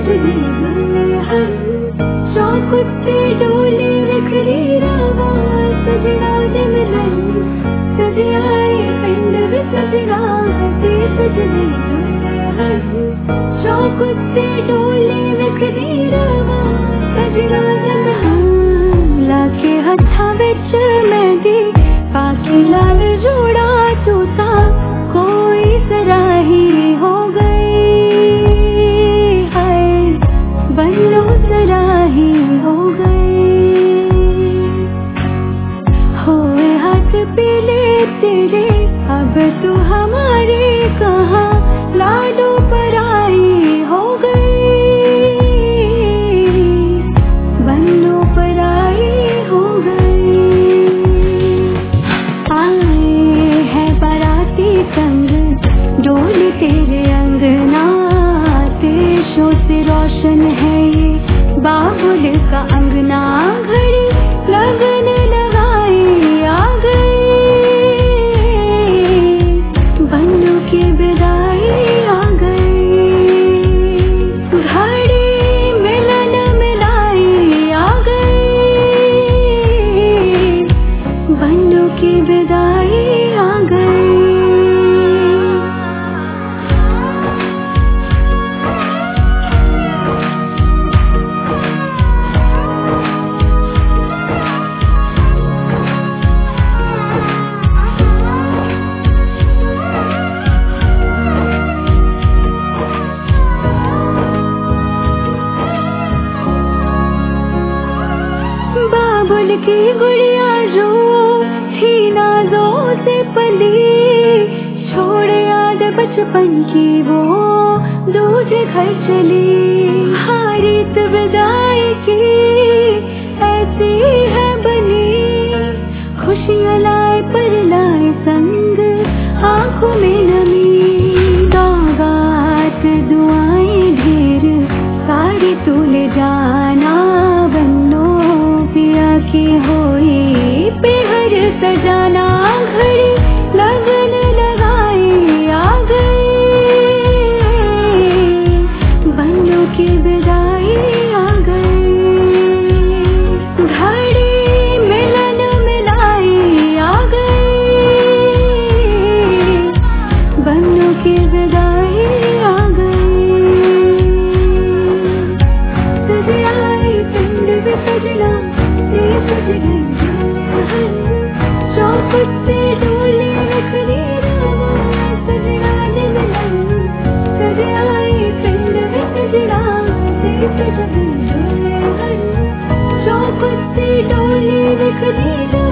सजनी दुल्हन शौकत से डोली बिखरी रावा सजना ने मिलन सज आए पिंड में सजना हंसी सजनी दुल्हन शौकत से डोली बिखरी रावा सजना ने मिलन लाके हथा विच मेहंदी पाकी लाल जोड़ा तूता कोई सराही हो गई है बन्नो सराही हो गई होए हाथ पीले तेरे अब तू हमारे कहाँ लाडो पराई हो गई बन्नो पराई हो गई आए है बाराती संग डोल तेरे अंगना देशों से रोशन है ये बाबुल का अंगना घड़ी लगन लगाई आ गई बन्नों की विदाई आ गई घड़ी मिलन मिलाई आ गई बन्नों की विदाई आ गई बाबुल की गुड़िया जो थी नाजों से पली छोड़ याद बचपन की वो दूसरे घर चली हारित विदाई की ऐसी है बनी खुशियाँ लाए पर लाए संग आंखों में नमी सौगात दुआएं ढेर सारी तू ले जाना बन्नो पिया की होई पेहर सजाना घड़ी लगन लगाई आ गई बन्नों की विदाई आ गई घड़ी मिलन मिलाई आ गई बन्नों की विदाई आ गई सज आई पिंड में सजना सजनी दुल्हन शौकत से डोली बिखरी रावा सजना ने मिलन सज आए पिंड में सजना सजनी दुल्हन शौकत से डोली बिखरी